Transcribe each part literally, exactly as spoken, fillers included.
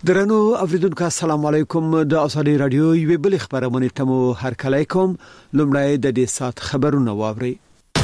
درنو اوریدونکو السلام علیکم د اوسادي رادیو یو بل خبرونه تمو هر کله کوم لمړی د دې سات خبرونه واوري.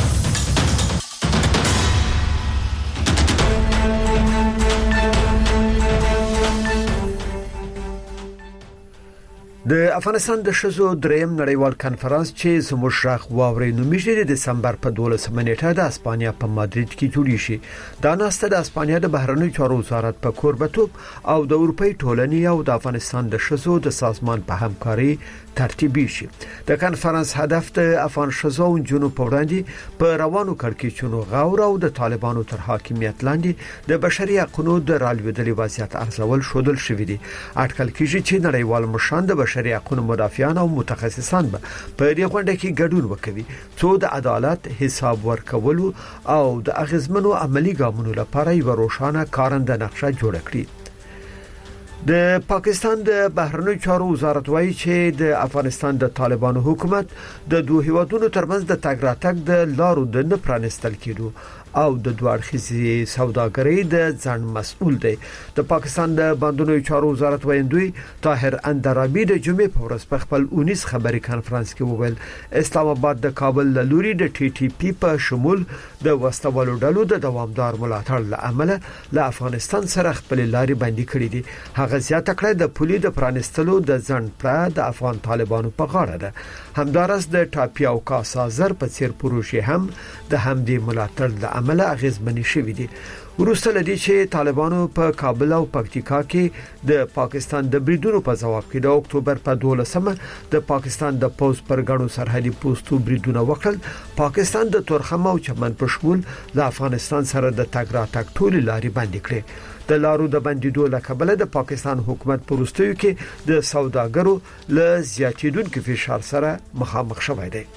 د افغانستان د شزو دریم نړیوال کانفرنس چې زموږ شاخ واوري نو میشه د دسمبر په دولسمه نیټه د اسپانیا په مادرید کې جوړی شي. دا ناسته د اسپانیا د بهرنیو چارو وزارت په کوربتوب او د اروپای ټولنې او د افغانستان د شزو د سازمان په همکاري ترتیبي شي. د کانفرنس هدف د افغان شزو او جنوب په وړاندې په روانو کړکېچونو غور او د طالبانو تر حاکمیت لاندې د بشري حقوقو د رالوېدلې وضعیت ارزول شودل شوې دي. اټکل کیږي چې نړیوال مشان د بشري حقوقو مدافعان او متخصصان به په دې غونډه کې ګډون وکړي څو د عدالت حساب ورکولو او د اغیزمنو عملی ګامونو لپاره یو روښانه کارنده نقشه جوړ کړي. د پاکستان د بهرنیو چارو وزارت وایي چې د افغانستان د طالبانو حکومت د دوه هیوادونو ترمنځ د تګ راتګ د لارو د نه پرانستل کېدو او د دوړخیزي سوداګرۍ د ځان مسؤل دی. د پاکستان د بندونو چارو وزارت ویندوی طاهر اندرابی د جمعې په ورځ په خپل اونیس خبري کانفرنس کې وویل اسلام آباد د کابل لوري د ټي ټي پی په شمول د وسوالو ډلو د دوامدار ملاتړ لامل له افغانستان سره خپل لارې باندې کړې دي. هغه زیاته کړه د پولي د پرانستلو د ځن پر د افغان طالبانو په غاړه ده. همدارس د ټاپي او کاسازر په څیر پروژې هم د همدې ملاتړ له عمل اغیزمنې شوې دي. وروسته لدی چې طالبانو په کابل او پکتیکا کې د پاکستان د بریدونو په جواب کې د اکتوبر په دولسمه د پاکستان د پوز پر غړو سرحدي پوسټو بریدونه وکړل. پاکستان د تورخم او چمن په شمول د افغانستان سره د تګ راتګ ټول لارې بندې کړې. د لارو د بندیدو لکبله د پاکستان حکومت پروستیو کې د سوداګرو له زیاتیدونکو فشار سره مخامخ شوی دی.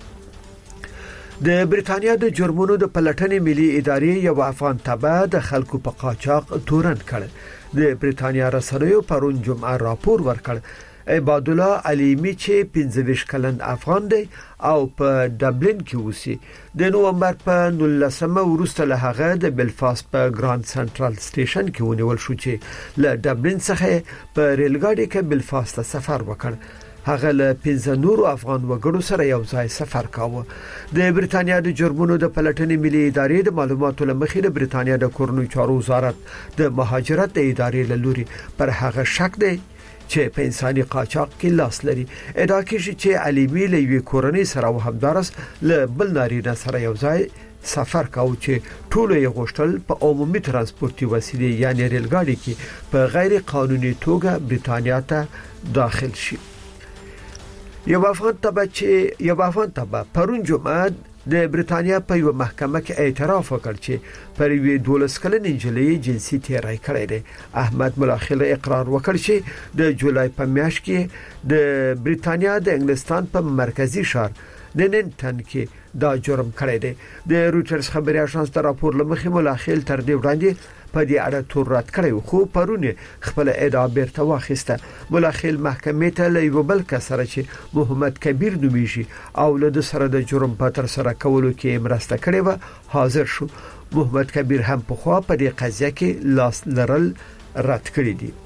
د بریټانیا د جرمونو د پلټنې ملي ادارې یو افغان تبع د خلکو په قاچاق تورن کړ. د بریټانیا رسنیو پرون جمعه راپور ورکړ عباد الله علیمی چې پنځه ویشت کلن افغان دی او په ډبلن کې اوسي. د نومبر په نولسمه وروسته له هغه د بلفاست په ګراند سنټرال سټیشن کې ونیول شو چې له ډبلن څخه په ریلګاډي کې بلفاست ته سفر وکړ. هغه له پنځه نورو افغان وګړو سره یو ځای سفر کاوه. د بریټانیا د جرمونو د پلټنې ملي ادارې د معلوماتو لمخې د بریټانیا د کورنیو چارو وزارت د مهاجرت د ادارې له لوري پر هغه شک دی چې په انساني قاچاق کې لاس لري. ادعا کیږي چې علیمی له یو کورنۍ سره او همدارس له بل نارینه سره یو ځای سفر کاوه چې ټول یې غوښتل په عمومي ترانسپورتي وسیلې یعنی ریلګاډي کې په غیر قانوني توګه بریټانیا ته داخل شي. یو افغان تبع چې یو افغان تبع پرون جمعه د بریټانیا په یو محکمه کې اعتراف وکړ چې پر یوې دولس کلن انجلۍ جنسي تیری کړی دی. احمد ملاخله اقرار وکړ چې د جولای په میاشت کې د بریټانیا د انګلستان په مرکزی شهر ننټن کې دا جرم کړی دی. د رويټرز خبري اژانس د راپور لمخې ملاخله تر دې وړاندې په دې اړه تور رات کړی خو پرونه خپل ادعا بیرته واخیسته. ملاخل محکمې ته له یو بل کس سره چې محمد کبیر نومیږي او له سره د جرم په تر سره کولو کې مرسته کړې و حاضر شو. محمد کبیر هم په خوا په دې قضیه کې لاس لرل رد کړی دی.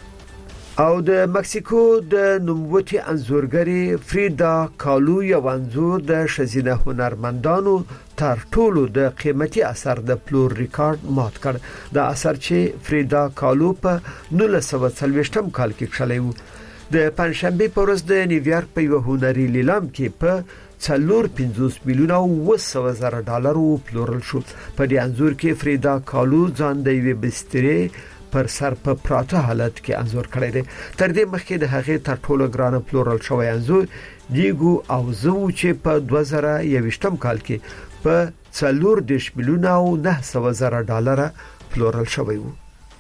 او د مکسیکو د نوموتي انځورګری فریدا کالو یو انځور د شزینه هنرمندانو تر ټولو د قیمتي اثر د پلور ریکارډ مات کړ. د اثر چې فریدا کالو په نولس سوه څلوېښتم کال کې کښلی و. د پنځشنبه په ورځ د نیویارک په یو هنري لیلام کې په څلور پنځوس میلیونه او سوه زره ډالر پلورل شو. په دې انځور کې فریدا کالو ځان د یوې بسترې پر سر په پراته حالت کې انځور کړی دی. تر دې مخکې د هغې تر ټولو ګرانه پلورل شوی انځور دیګو او زو چې په دوه زره یوویشتم کال کې په څلور دېرش میلیونه او نه سوه زره ډالر پلورل شوی و.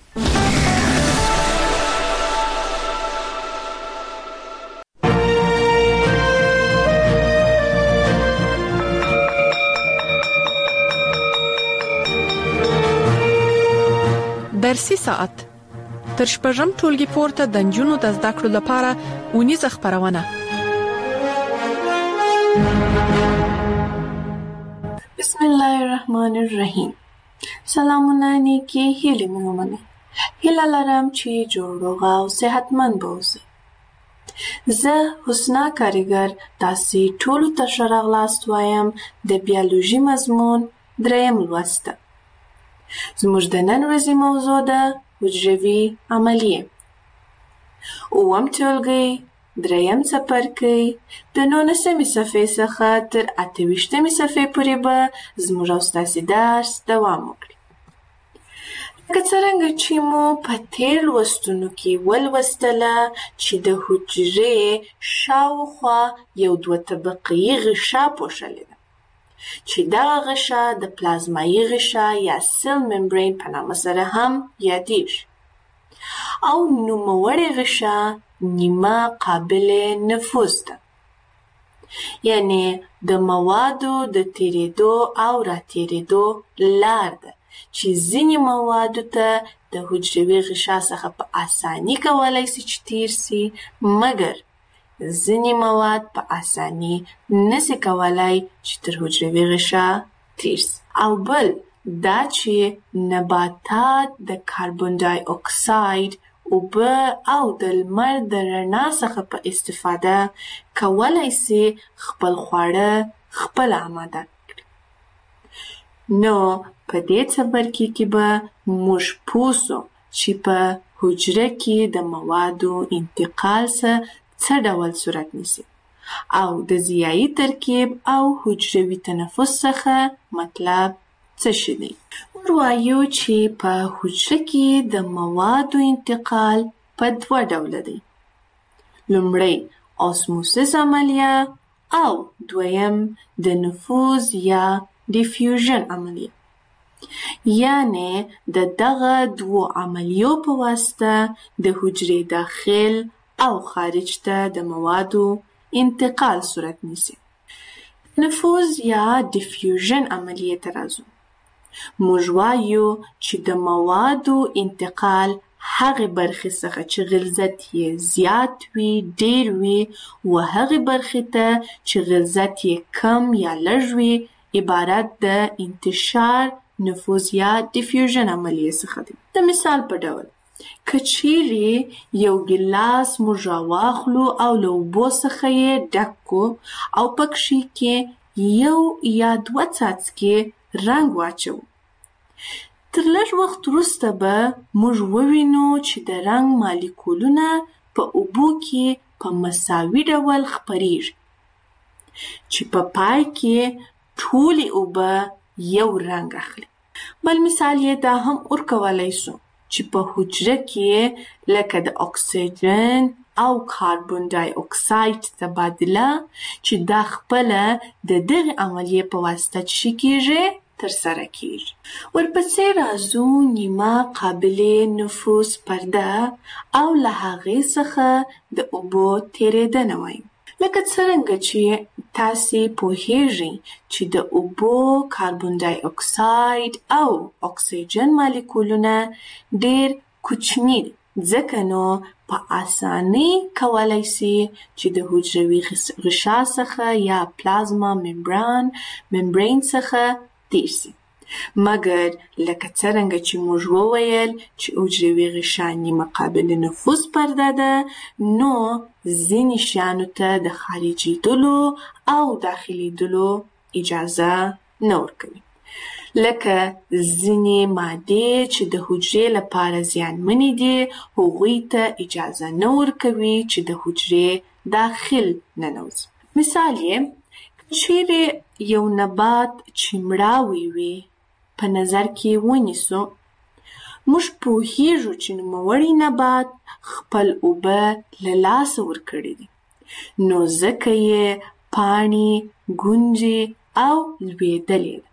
درسي ساعت تر شپږم ټولګي پورته د نجونو د زده کړو لپاره اونیزه خبرونه. بسم الله الرحمن الرحیم. سلامونه نیکی هیله مې ومنه. هیله لرم چې جوړ روغ او صحتمند به اوسئ. زه حسنا کاریګر تاسې ټولو ته ښه راغلاست وایم د بیالوژي مضمون دریم لوست ته. زموږ د نن ورځې موضوع ده حجروي عملیې. اووم ټولګی دریم څپرکی د نولسمې صفحې څخه تر اته ویشتمې صفحې پورې به زموږ او ستاسې درس دوام وکړي. لکه څرنګه چې مو په تېر لوستونو کې ولوستله چې د حجرې شاوخوا یو دوه طبقه‌یي غشا پوښلې ده چې دغه غشا د پلازمایي غشا یا سیل ممبرین په نامه سره هم یادیږي او نوموړې غشا نیمه قابل نفوذ ده، یعنی د موادو د تیریدو او راتیریدو لار ده چې ځینې موادو ته د حجروي غشا څخه په اساني کولی سي چې تیر سي، مګر ځینې مواد په اساني نسي کولی چې تر حجروي غشا تیر سي. او بل دا چې نباتات د کاربن ډای اکساید، اوبه او د لمر د رڼا څخه په استفاده کولی سي خپل خواړه خپله آماده کړي. نو په دې څپرکي کې به موږ پوه سو چې په حجره کې د موادو انتقال څه ډول صورت نیسي او د ضیایي ترکیب او حجروي تنفس څخه مطلب څه شی دی. موږ وایو چې په حجره کې د موادو انتقال په دوه ډوله دی. لومړی اسموسیس عملیه او دویم د نفوذ یا ډیفیوژن عملیه. یعنی د دغه دوو عملیو په واسطه د حجرې داخل او خارج ته د موادو انتقال صورت نیسي. نفوذ یا ډیفیوژن عملیې ته راځو. موږ وایو چې د موادو انتقال هغې برخې څخه چې غلظت یې زیات وي، ډیر وي، و هغې برخې ته چې غلظت یې کم یا لږ وي عبارت د انتشار، نفوذ یا ډیفیوژن عملیې څخه دی. د مثال په ډول که چیرې یو ګیلاس موږ راواخلو او له اوبو څخه یې ډک کړو او پکښې کې یو یا دوه څاڅکي رنګ واچوو، تر لږ وخت وروسته به موږ ووینو چې د رنګ مالیکولونه په اوبو کې په مساوي ډول خپریږي چې په پای کې ټولې اوبه یو رنګ اخلي. بل مثال یې دا هم ورکولی سو چې په حجره کې لکه د اکسیجن او کاربن ډای اکساید تبادله چې دا خپله د دغې عملیې په واسطه چې کیږي ترسره کیږي. ورپسې راځو نیمه قابل نفوذ پرده او له هغې څخه د اوبو تیریدنه وایو. لکه څرنګه چې تاسې پوهیږئ چې د اوبو کاربن ډای اکساید او اکسیجن مالیکولونه ډیر کوچني دي، ځکه نو په اسانۍ کولی سي چې د حجروي غشا څخه یا پلازما ممبران ممبرین څخه تیر سي. مګر لکه څرنګه چې موږ وویل چې حجروي غشا نیمه قابل نفوذ پرده ده، نو ځینې شیانو ته د خارجېدلو او داخلېدلو اجازه نه ورکوي. لکه ځینې مادې چې د حجرې لپاره زیانمنې دي، هغوی ته اجازه نه ورکوي چې د حجرې داخل ننوځي. مثال یې چیرې یو نبات چې مړاوی وي په نظر کې ونیسو، موږ پوهیږو چې نوموړی نبات خپل اوبه له لاسه ورکړي دي، نو ځکه یې پاڼې، ګونجې او لوېدلې ده.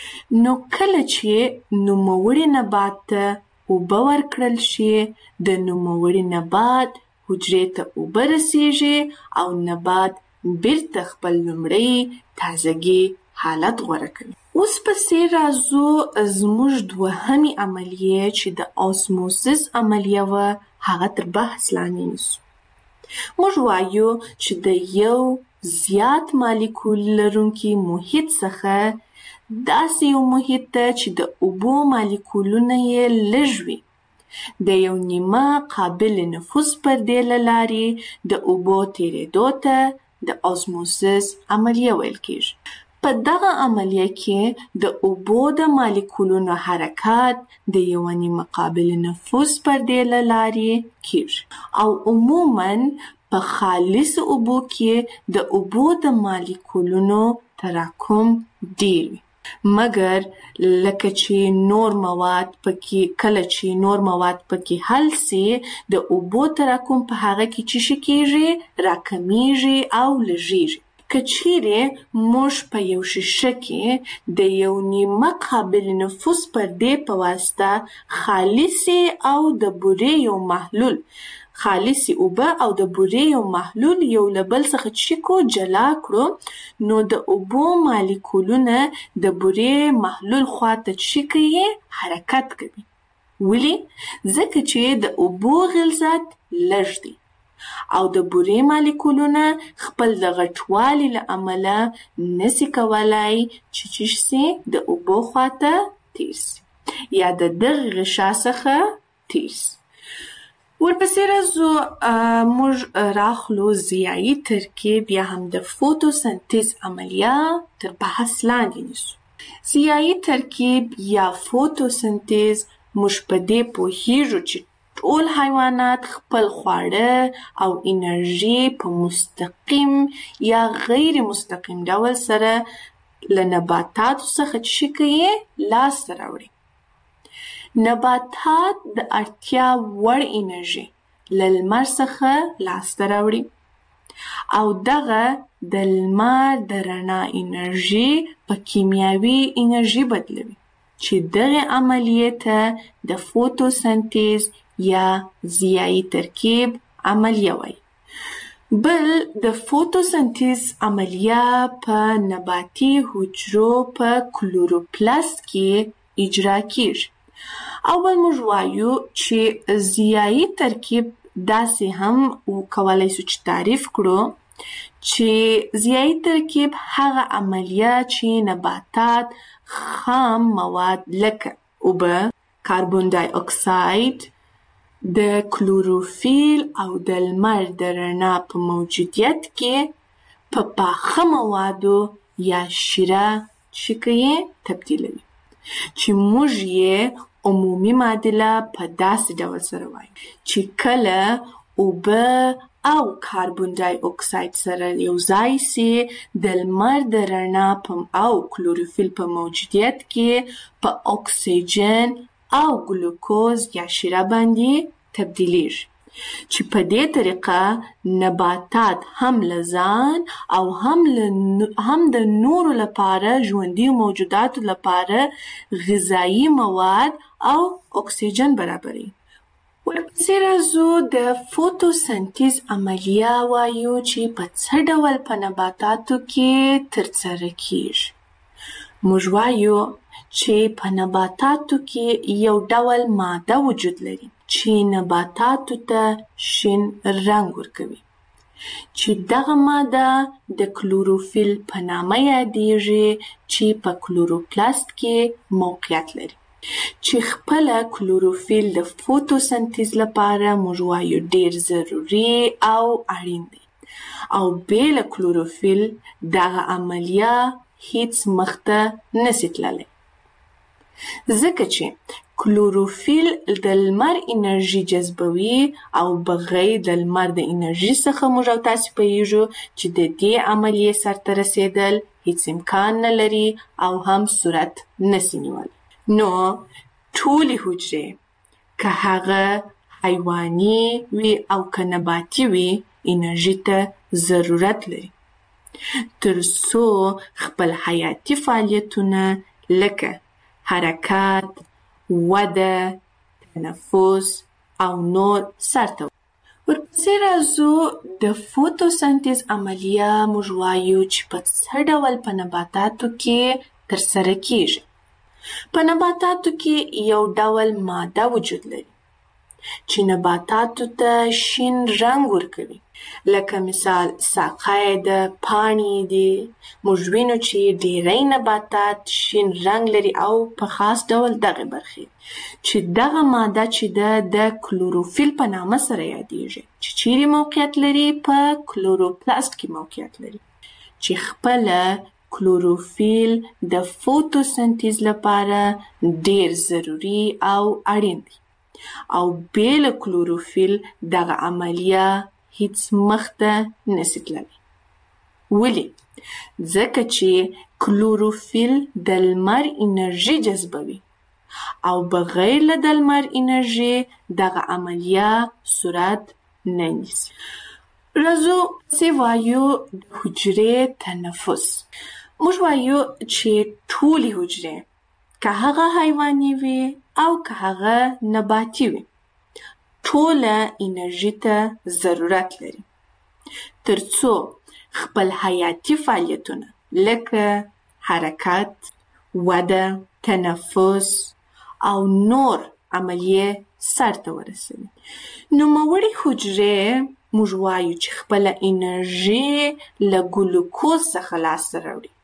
نو کله چې نوموړي نبات ته اوبه ورکړل شي، د نوموړي نبات حجرې ته اوبه رسیږي او نبات بیرته خپل لومړی تازګي حالت غوره کوي. اوس پسې راځو زموږ دوهمې عملیې چې د اسموسیس عملیه وه، هغه تر بحث لاندې نیسو. موږ وایو چې د یو زیات مالیکول لرونکي محیط څخه داسې یو محیط ته چې د اوبو مالیکولونه یې لږ وي، د یو نیمه قابل نفوذ پردې له لارې د اوبو تېرېدو ته د اوزموزس عملیه ویل کېږي. په دغه عملیه کې د اوبو د مالیکولونو حرکت د یو نیمه قابل نفوذ پردې له لارې کېږي او عموماً په خالص اوبو کې د اوبو د مالیکولونو تراکم ډېر وي، مګر لکه چې نور مواد پکې کله چې نور مواد پکې حل سي د اوبو تراکم په هغه کې چې شي کېږي راکمیږي او لږیږي. که چیرې موږ په یو شیشه کې د یو نیمه قابل نفوذ پردې په واسطه خالصې او د بورې یو محلول خالصې اوبه او د بورې یو محلول یو له بل څخه چې کو جلا کړو، نو د اوبو مالیکولونه د بورې محلول خواته چې کوي حرکت کوي. ولې؟ ځکه چې د اوبو غلظت لږ دی او د بورې مالیکولونه خپل د غټوالي له امله نسي کولای چې چې سي د اوبو خواته تیر سي یا د دغه غشا څخه تیر سي. ورپسې راځو موږ راخلو ضیایي ترکیب یا هم د فوتوسنتیز عملیه تر بحث لاندې نیسو. ضیایي ترکیب یا فوتوسنتیز موږ په دې پوهیږو چې ټول حیوانات خپل خواړه او انرژي په مستقیم یا غیر مستقیم ډول سره له نباتاتو څخه چې کوي لاسته راوړي. نباتات د اړتیا وړ انرژي له لمر څخه لاسته راوړي او دغه د لمر د رڼا انرژي په کیمیاوي انرژي بدلوي چې دغه عملیې ته د فوتوسنتیز یا ضیایي ترکیب عملیه وایي. بل د فوتوسنتیز عملیه په نباتي حجرو په کلوروپلاست کې اجرا کیږي. او بل موږ وایو چې ضیایي ترکیب داسې هم کولی شو چې تعریف کړو چې ضیایي ترکیب هغه عملیه چې نباتات خام مواد لکه اوبه، کاربن دای اکساید، د کلوروفیل او د لمر د رڼا په موجودیت کې په پاخه موادو یا شیره شکلي تبدیلوي چې موږ یې عمومي معادله په داسې ډول سره وایو چې کله اوبه او کاربن دای اکساید سره یو ځای سي د لمر د رڼا او کلوروفیل په موجودیت کې په اکسیجن او ګلوکوز یا شیره باندې تبدیلیږي چې په دې طریقه نباتات هم له ځان او هم هم د نورو لپاره ژوندي موجوداتو لپاره غذایي مواد او اکسیجن برابروي. ورپسې راځو د فوتوسنتیز عملیه وایو چې په څه ډول په نباتاتو کې ترسره کیږي. موږ وایو چې په نباتاتو کې یو ډول ماده وجود لري چې نباتاتو ته شین رنګ ورکوي چې دغه ماده د کلوروفیل په نامه یادیږي چې په کلوروپلاست کې موقعیت لري چې خپل کلوروفیل د فوتوسنتیز لپاره موږ وایو ډیر ضروري او اړین دی او بېل کلوروفیل دغه عملیه هیڅ مخته نشي تللی ځکه چې کلوروفیل د لمر انرژي جذبوي او بغیر د لمر د انرژي څخه موږ او تاسو پوهیږو چې د دې عملیې سرته رسیدل هیڅ امکان نه لري او هم صورت نشي نیولی. نو ټولې حجرې که هغه حیواني وي او که نباتي وي انرژي ته ضرورت لري تر څو خپل حیاتي فعالیتونه لکه حرکت، وده، تنفس او نور سرته. ورپسې راځو د فوتوسنتیز عملیه موږ وایو چې په څه ډول په نباتاتو کې ترسره کیږي. په نباتاتو کې یو ډول ماده وجود لري چې نباتاتو ته شین رنګ ورکوي. لکه مثال ساقه د پاڼې دي. موږ وینو چې ډېری نباتات شین رنګ لري او په خاص ډول دغه برخې چې دغه ماده چې ده د کلوروفیل په نامه سره یادیږي چې چیرې موقعیت لري په کلوروپلاست کې موقعیت لري چې خپله کلوروفیل د فوتوسنتیز لپاره ډېر ضروري او اړین دی او بې له کلوروفیل دغه عملیه هیڅ مخته نشي تللی. ولې؟ ځکه چې کلوروفیل د لمر انرژي جذبوي او بغیر له د لمر انرژي دغه عملیه صورت نه نیسي. راځو چې وایو د حجرې تنفس. موږ وایو چې ټولې حجرې که هغه حیواني وي او که هغه نباتي وي ټوله انرژي ته ضرورت لري ترڅو خپل حیاتي فعالیتونه لکه حرکت، وده، تنفس او نور عملیې سرته ورسوي. نوموړې حجرې موږ وایو چې خپله انرژي له ګلوکوز څخه لاسته راوړي.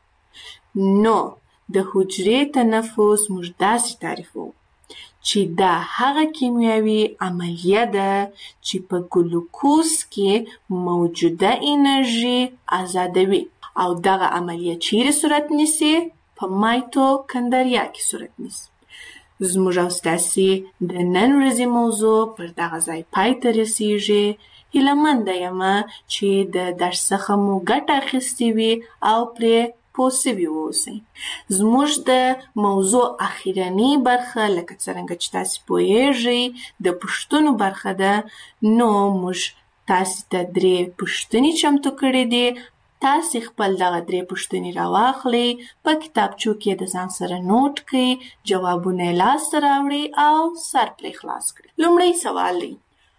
نو د حجرې تنفس موږ داسې تعریفوو چې دا هغه کیمیاوي عملیه ده چې په ګلوکوز کې موجوده انرژي آزادوي او دغه عملیه چیرې صورت نیسي؟ په مایتوکندریا کې صورت نیسي. زموږ او ستاسې د نن ورځې موضوع پر دغه ځای پای ته رسیږي. هیلهمنده یمه چې د درس څخه مو ګټه اخیستې وي او پرې پوه سوي واوسئ. زموږ د موضوع اخیرنۍ برخه لکه څرنګه چې تاسې پوهیږئ د پوښتنو برخه ده. نو موږ تاسې ته درې پوښتنې چمتو کړې دي. تاسې خپل دغه درې پوښتنې راواخلئ، په کتابچو کې د ځان سره نوټ کړئ، جوابونه یې لاسته راوړئ او سر پرې خلاص کړئ. لومړی سوال دی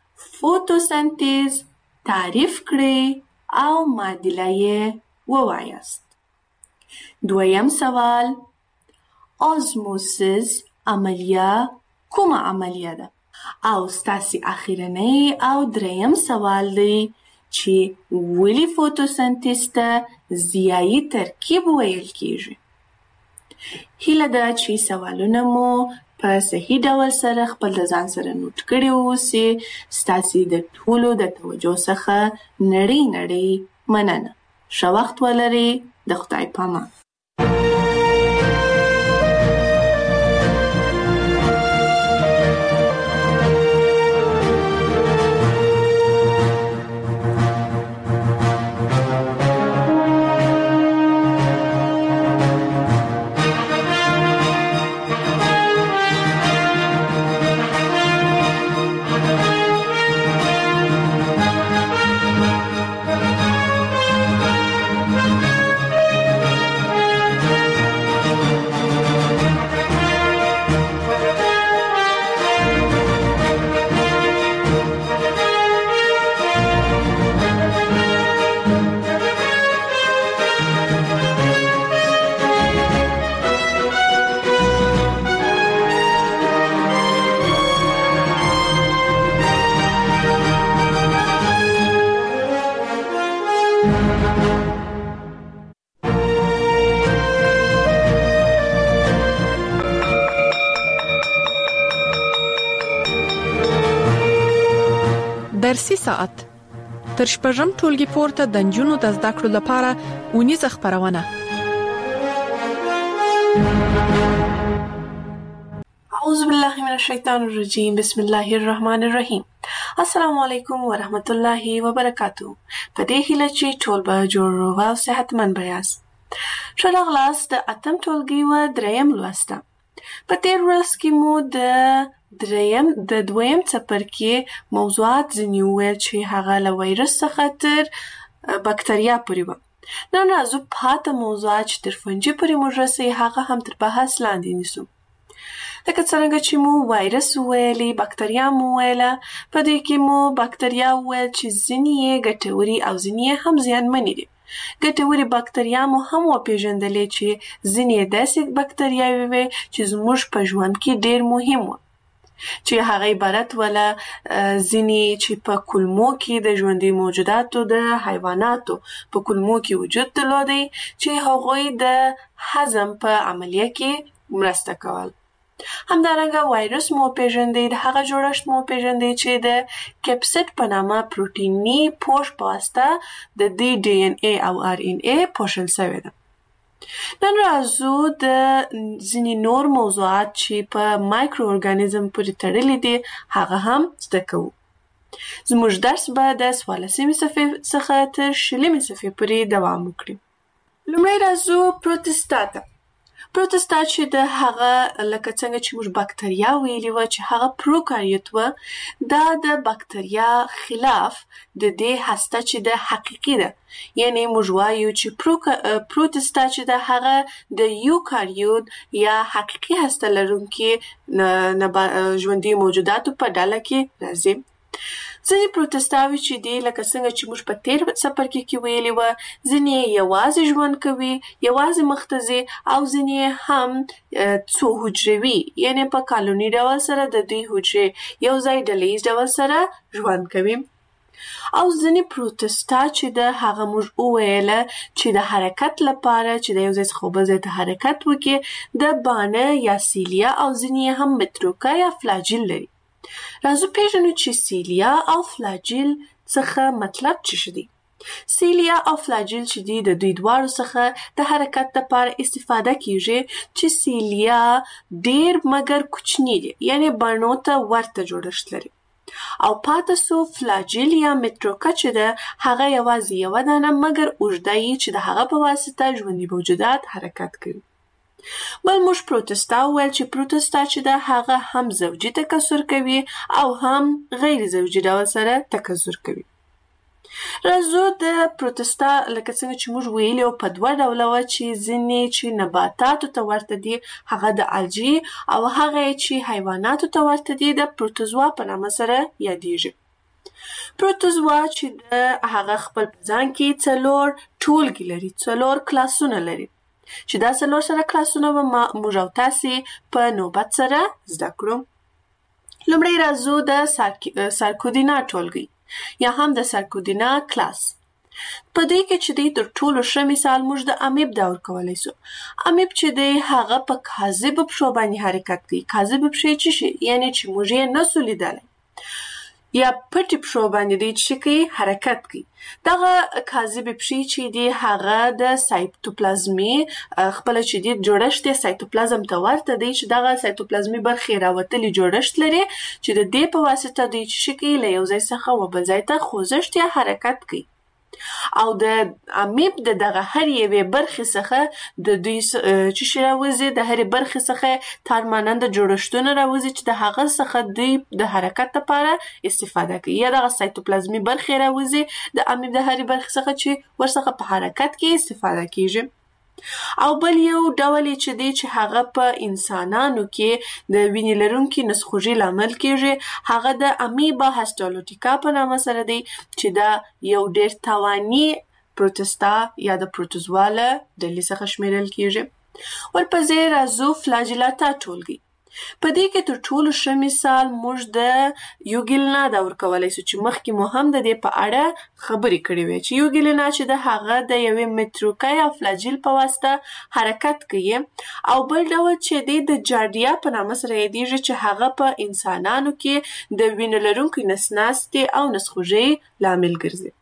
فوتوسنتیز تعریف کړئ او معادله یې ووایاست. دویم سوال آزموسیس عملیه کومه عملیه ده؟ او ستاسې اخیرنۍ او دریم سوال دی چې ولې فوتوسنتیز ته ضیایي ترکیب ویل کیږي. هیله ده چې سوالونه مو په صحیح ډول سره خپل د ځان سره نوٹ کړي واوسي. ستاسې د ټولو د توجه څخه نړۍ نړۍ مننه. ښه وخت ولرئ. د خدای پامان. درسي ساعت تر شپږم ټولګي پورته د نجونو د زده کړو لپاره اونیزه خبرونه. اعوذ بالله من الشیطان الرجیم. بسم الله الرحمن الرحیم. السلام علیکم ورحمت الله وبرکاتہ. په دې هیله چې ټول به جوړ او صحتمند یاست. ښه راغلاست د اتم ټولګي و دریم لوسته. په تیر ورځ کې مو د دریم د دویم څپرکي موضوعات ځینې وویل چې هغه له وایرس څخه تر بکتریا پورې وه. نن راځو پاته موضوعات چې تر فنجي پورې موږ رسوي هغه هم تر بحث لاندې نیسو. لکه څرنګه چې مو وایرس وویلې، بکتریا مو وویله. په دې کې مو بکتریا وویل چې ځینې یې ګټورې او ځینې یې هم زیانمنې دي. ګټورې بکتریا مو هم وپېژندلې چې ځینې یې داسې بکتریاوې وې چې زموږ په ژوند کې ډېر مهم وو. چې هغه عبارت ولا ځینی چې په کلمو کې د ژوندي موجوداتو د حیواناتو په کلمو کې وجود درلودي چې هغوی د هضم په عملیه کې مرسته کول. همدارنګه وایرس مو پیژندي، د هغه جوړښت مو پیژندي چې د کیپسید په نامه پروتینی پوښ په واسطه د دې ډي ان اي او ار ان اي پوښل شوی ده. نن راځو د ځینې نور موضوعات چې په مایکرو ارګانیزم پورې تړلي دي هغه هم زده کوو. زموږ درس به د څوارلسمې صفحې څخه تر شلمې صفحې پورې دوام وکړي. لومړی راځو پروتستا ته. پروتستا چې د هغه لکه څنګه چې موږ بکتریا ویلي وه چې هغه پروکاریوت وه، دا د بکتریا خلاف د دې هسته چې د حقیقي ده، یعنی موږ وایو چې پروتستا چې د هغه د یوکاریوت یا حقیقي هسته لرونکي ژوندي موجوداتو په ډله کې راځي. ځینې پروتستاوي چې دي لکه څنګه چې موږ په تیر څپرکي کې ویلي وه، ځینې یوازې ژوند کوي، یوازې مخ ته ځي، او ځینې هم څو حجروي، یعنی په کالوني ډول سره د دوی حجرې یو ځای ډلیز ډول سره ژوند کوي. او ځینې پروتستا چې د هغه موږ وویله چې د حرکت لپاره چې د یو ځای څخه بل ځای ته حرکت وکړي د بانه یا سیلیا او ځینې هم متروکه یا فلاجیل لري. راځو پیژنو چې سیلیا او فلاجیل څخه مطلب څه دي. سیلیا او فلاجیل چې دي د دوی دواړو څخه د حرکت لپاره استفاده کیږي چې سیلیا ډیر مګر کوچنی دي، یعنی بڼو ته ورته جوړښت لري، او پاتې سو فلاجیل یا متروکه چې ده هغه یوازې یوه دانه مګر اوږده یي چې د هغه په واسطه ژوندي موجودات حرکت کوي. بل موږ پروتستا وویل چې پروتستا چې ده هغه هم زوجي تکثر کوي او هم غیر زوجي ډول سره تکثر کوي. راځو د پروتستا لکه څنګه چې موږ ویلي وو په دوه ډوله وه چې ځینې چې نباتاتو ته ورته دي هغه د الجی او هغه چې حیواناتو ته ورته دي د پروتوزوا په نامه سره یادیږي. پروتوزوا چې د هغه خپل په ځان کې څلور ټولګي لري، څلور کلاسونه لري چې دا څلور سره کلاسونه به موږ او تاسې په نوبت سره زده کړو. لومړی راځو د سارکودینا ټولګي یا هم د سارکودینا کلاس. په دې کې چې دی تر ټولو ښه مثال موږ د امیب دور کولی سو. امیب چې دی هغه په کاذبو پښو باندې حرکت کوي. کاذبې پښې څه شي؟ یعنی چې موږ یې نسو لیدلی، یا پټې پښو باندې دی چې کوي حرکت کوي. دغه کاذبې پښې چې دي هغه د سایتوپلازمي خپله چې دي جوړښت یې سایتوپلازم ته ورته دی چې دغه سایتوپلازمي برخې راوتلي جوړښت لري چې د دې په واسطه دوی چې کوي له یو ځای څخه و بل ځای ته خوځښت یا حرکت کوي. او د امیب د دغه هر یوې برخې څخه د دوی چې شي راوځي، د هرې برخې څخه تارماننده جوړښتونه راوځي چې د هغه څخه دوی د حرکت لپاره استفاده کوي، یا دغه سایتوپلازمي برخې راوځي د امیب د هرې برخې څخه چې ورڅخه په حرکت کې استفاده کیږي. او بل یو ډول چې دی چې هغه په انسانانو کې د وینې لرونکي نسخوږي لامل کیږي، هغه د امیبا هسټالوټیکا په نامه سره دی چې دا یو ډیر تاواني پروتستا یا د پروتوزوا له ډلې څخه شمیرل کیږي. ورپسې راځو فلاجیلاتا ټولګي. په دې کې تر ټولو ښه مثال موږ د یوګیلنا دور کولی سو چې مخکې مو هم د دې په اړه خبرې کړې وې چې یوګیلنا چې د هغه د یوې متروکه یا فلاجیل په واسطه حرکت کوي. او بل ډول چې دی د جارډیا په نامه سره یادیږي چې هغه په انسانانو کې د وینې لرونکي نسناستې او نسخوږۍ لامل ګرځي.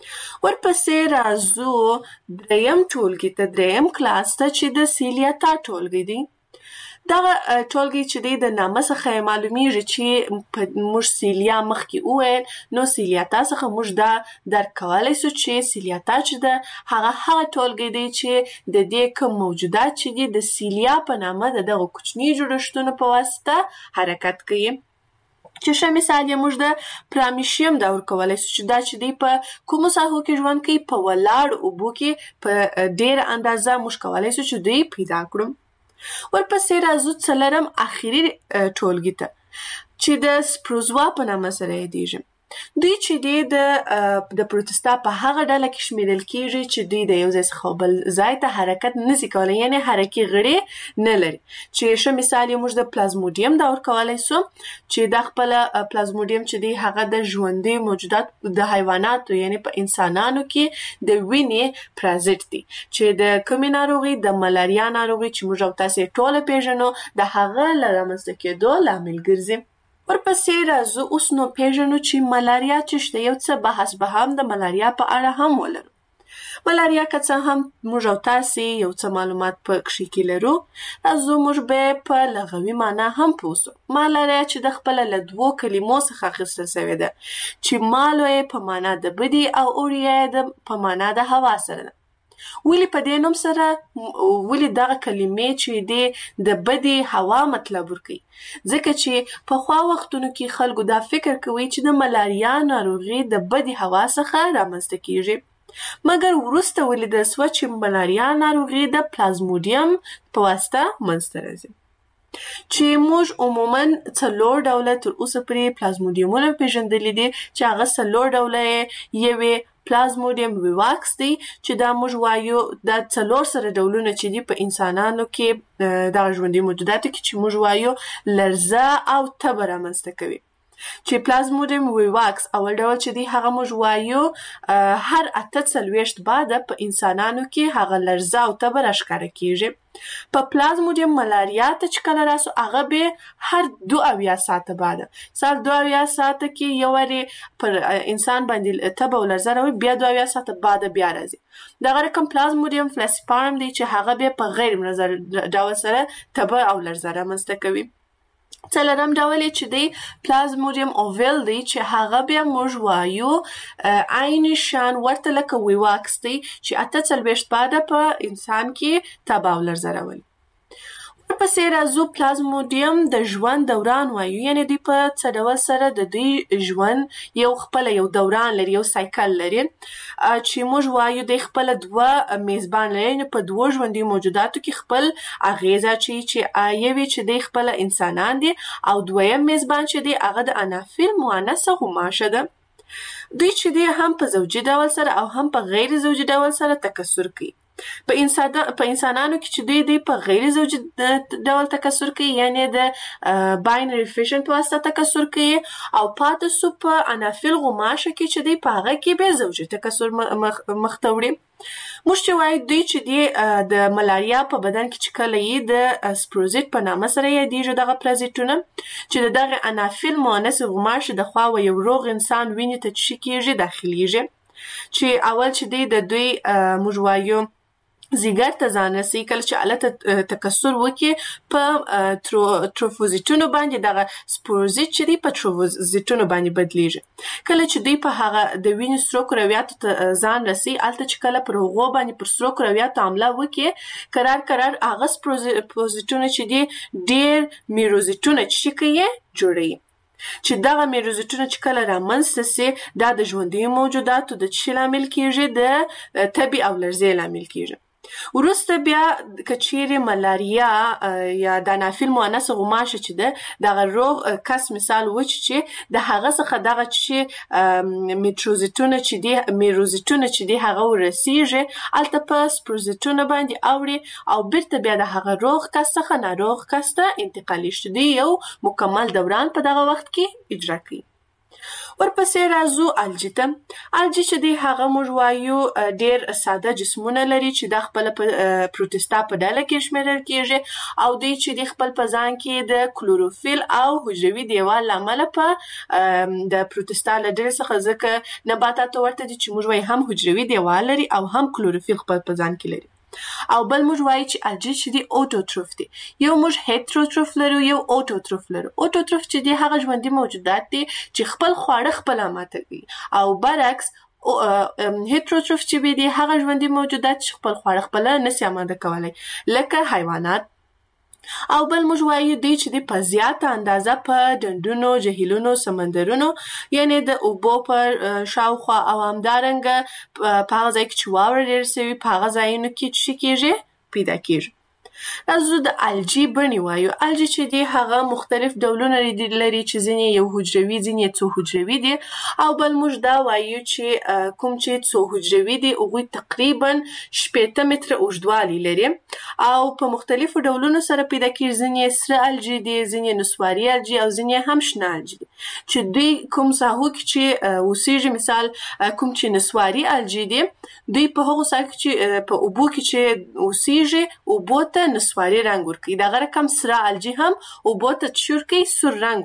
ورپسې راځو دریم ټولګي ته، دریم کلاس ته چې د سیلیاتا ټولګي دی. دغه ټولګي چې دی د نامه څخه معلومیږي چې موږ سیلیا مخکې وویل، نو سیلیاتا څخه موږ دا درک کولی سو چې سیلیاتا چې ده هغه هغه ټولګي دی چې د دې کوم موجودات چې دي د سیلیا په نامه د دغه کوچني جوړښتونو په واسطه حرکت کوي. چې ښه مثال یې موږ د پرامیشیم دور کولی سو چې دا چې دی په کومو ساحو کې ژوند کوي، په ولاړ اوبو کې په ډېره اندازه موږ کولی سو چې دوی پیدا کړو. ورپسې راځو څلرم اخري ټولګي ته چې د سپروزوا په نامه سره یادیږي. دوی چې دی د د پروتستا په هغه ډله کې شمیرل کیږي چې دوی د یو ځای څخه بل ځای ته حرکت نشي کولی، یعنی حرکي غړي نه لري. چې ښه مثال یې موږ د پلازموډیم دور کولی سو چې د خپل پلازموډیم چې دی هغه د ژوندي موجودات د حیواناتو یعنی په انسانانو کې د وینې پرازیت دی چې د کومې ناروغي د ملاریا ناروغي چې موږ او تاسو ټول پیژنو د هغه له رامنځته کېدو لامل ګرځي. ورپسې راځو اوس نو پیژنو چې ملاریا چې شته، یو څه بحث به هم د ملاریا په اړه هم ولرو. ملاریا که څه هم موږ او تاسې یو څه معلومات په کښې کې لرو، راځو موږ به په لغوي معنا هم پوه سو. ملاریا چې د خپله له دوو کلمو څخه اخیستل سوې ده چې مالو یې په معنا د بدي او اوریا یې په معنا د هوا سره ده. ولې په دې نوم سره ولې دغه کلمې چې دی د بدی هوا مطلب ورکوي؟ ځکه چې پخوا وختونو کې خلکو دا فکر کوي چې د ملاریا ناروغي د بدی هوا څخه رامنځته کیږي، مګر وروسته ولیدل سوه چې ملاریا ناروغي د پلازموډیم په واسطه منځته راځي. چې موږ عموما څلور ډوله تر اوسه پورې پلازموډیمونه پیژندلي دي چې هغه څلور ډوله یې یوې پلازموډیم ویواکس دی چې دا موږ وایو دا څلور سره ډولونه چې دي په انسانانو کې دغه ژوندي موجوداتو کې چې موږ وایو لرزه او تبه رامنځته کوي. چې پلازموډیم ویواکس اول ډول چې دی هغه موږ وایو هر اته څلوېښت بعده په انسانانو کې هغه لرزه او تبه راښکاره کیږي. په پلازموډیم ملاریا ته چې کله راسو هغه به هر دو اویا ساعته بعده سال دو اویا ساعته کې یو وارې پر انسان باندې تبه او لرزه راوي، بیا دو اویا ساعته بعده بیا راځي. دغه رقم پلازموډیم فلاسیپارم دی چې هغه به په غیر منظر ډول سره تبه او لرزه رامنځته کوي. څلورم ډول یې چې دی پلازموډیم اوویل دی چې هغه بیا موږ وایو عین شان ورته لکه ویواکس دی چې اته څلوېښت بعده په انسان کې تبه او لرزه راولي. ورپسې راځو پلازموډیم د ژوند دوران وایو، یعنی دوی په څه ډول سره د دوی ژوند یو خپله یو دوران لري، یو سایکل لري چې موږ وایو دوی خپله دوه میزبان لري، یعنې په دوو ژوندي موجوداتو کې خپل اغیز اچوي چې یو چې دوی خپله انسانان دي او دویم میزبان چې دی هغه د انافیل مؤنثه غوماشه ده. دوی چې دی هم په زوجي ډول سره او هم په غیر زوجي ډول سره تکثر کوي. په انسان په انسانانو کې چې دوی دی په غیر زوجي ډول تکثر کوي، یعنی د باینري فیشن په واسطه تکثر کوي، او پاتې سو په انافیل غوماشه کې چې دی په هغه کې به زوجي تکثر مخته وړي. موږ چې وایو دوی چې دی د ملاریا په بدن کې چې کله یې د سپروزیت په نامه سره یادیږي دغه پرازیتونه چې د دغه انافیل مؤنث غوماشې د خوا و یو روغ انسان وینې ته چې کیږي داخلیږي، چې اول چې دی د دوی موږ وایو زیګر ته ځان رسي، کله چې هلته تکثر وکړي په تروفوزیتونو باندې دغه سپوروزیت چې دی په تروفوزیتونو باندې بدلیږي. کله چې دوی په هغه د وینې سرو کرویاتو ته ځان رسي، هلته چې کله پر هغو باندې پر سرو کرویاتو حمله وکړي کرار کرار هغه سپوروزیتونه چې دی ډېر میروزیتونه چې کوي جوړوي، چې دغه میروزیتونه چې کله رامنځته سي دا د ژوندیو موجوداتو د څه لامل کیږي؟ د تبې او لرزې لامل کیږي. وروسته بیا که چیرې ملاریا یا د انافیل مؤنثه غوماشه چې ده دغه روغ کس مثال وچ چې د هغه څخه دغه چې میټروزیتونه چې دي میروزیتونه چې دي هغه ورسیږي، هلته په سپروزیتونه باندې اوړي او بیرته بیا د هغه روغ کس څخه ناروغ کس ته انتقالي شي، دوی یو مکمل دوران په دغه وخت کې اجرا کوي. ورپسې راځو الجی ته. الجی چې دی هغه موږ وایو ډېر ساده جسمونه لري چې دا خپله په پروتستا په ډله کې شمیرل کیږي، او دوی چې دی خپل په ځان کې د کلوروفیل او حجروي دیوال له امله په د پروتستا له ډلې څخه ځکه نباتاتو ورته دي چې موږ وایو هم حجروي دیوال لري او هم کلوروفیل خپل په ځان کې لري. او بل موږ وایو چې الجی چې دی اوټوټروف دی. یو موږ هیتروټروف لرو، یو اوټوټروف لرو. اوټوټروف چې دی هغه ژوندي موجودات دي چې خپل خواړه خپله ماته کوي، او برعکس هیتروټروف چې دی هغه ژوندي موجودات چې خپل خواړه خپله نسي اماده کولی لکه حیوانات. او بل موږ وایو دی چې دی په زیاته اندازه په ډنډونو، جهیلونو، سمندرونو، یعنی د اوبو پر شاوخوا او همدارنګه په هغه ځای کې چې واوره ډېره سوي په هغه ځایونو کې څه کیږي؟ پیدا کیږي. تاسو د الجی بڼې وایو. الجی چې دی هغه مختلف ډولونه لري چې ځینې یو حجروي ځینې څو حجروي دي او بل موږ دا وایو چې کوم چې څو حجروي دي هغوی تقریبا شپېته متره اوږدوالی لري او په مختلفو ډولونو سره پیدا کېږي. ځینې سره الجی دي، ځینې نسواري الجی او ځینې هم شنه الجی دي چې دوی کوم ساحو کې چې اوسېږي. مثال کوم چې نسواري الجی دي دوی په هغو ساحو کې چې په اوبو کې چې اوسېږي اوبو ته نسواري رنګ ورکوي. دغه رقم سره الجی هم اوبو ته چور کوي، سور رنګ